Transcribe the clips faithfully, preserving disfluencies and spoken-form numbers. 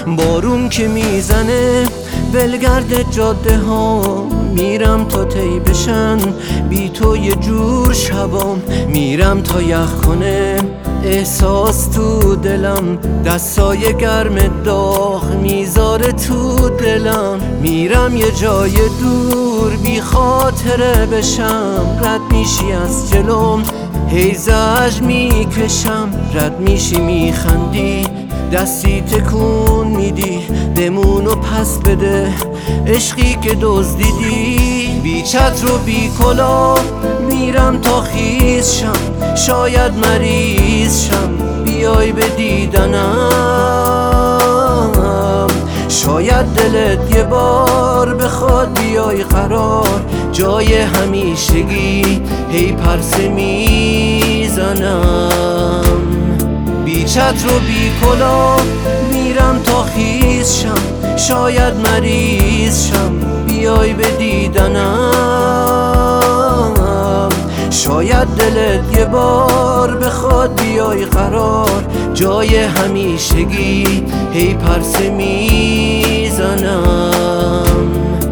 بارون که میزنه ولگرد جاده ها، میرم تا طی بشن بی تو یه جور شبام. میرم تا یخ کنه احساس تو دلم، دستای گرم داغ میذاره تو دلم. میرم یه جای دور بی خاطره بشم، رد میشی از جلوم هی زجر میکشم. رد میشی میخندی دستی تکون میدی، بمون و پس بده عشقی که دزدیدی. بی چتر و بی کلاه میرم تا خیز شم، شاید مریض شم بیای به دیدنم. شاید دلت یه بار بخواد بیای قرار، جای همیشگی هی پرسه میزنم. بی چتر و بی کلاه میرم تا خیز شم، شاید مریض شم بیای به دیدنم. شاید دلت یه بار بخواد بیای قرار، جای همیشگی هی پرسه میزنم.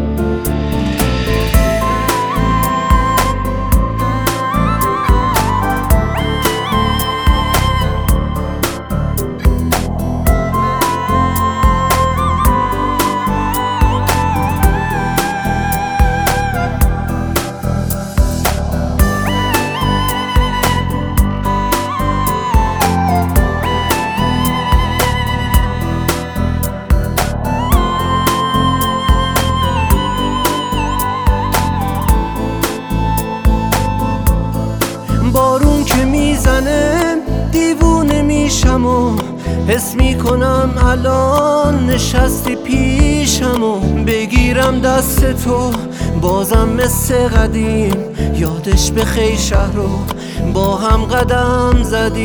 بارون که میزنه دیوونه میشم و حس میکنم الان نشستی پیشم و بگیرم دست تو بازم مثل قدیم، یادش به خی شهر رو با هم قدم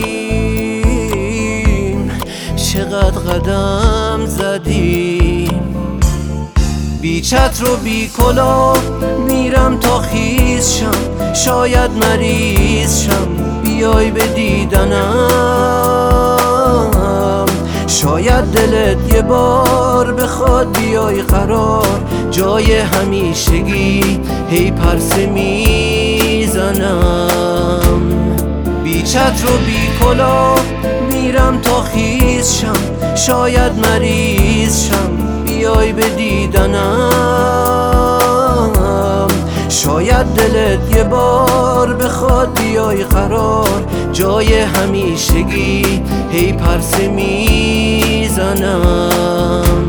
زدیم، چقدر قدم زدیم. بی چتر و بی کلاه میرم تا خیز شم، شاید مریض شم بیای به دیدنم. شاید دلت یه بار بخواد بیای قرار، جای همیشگی هی پرسه میزنم. بی چتر و بی کلاه میرم تا خیز شم، شاید مریض شم بیای به دیدنم. شاید دلت یه بار بخواد بیای قرار، جای همیشگی هی پرسه میزنم.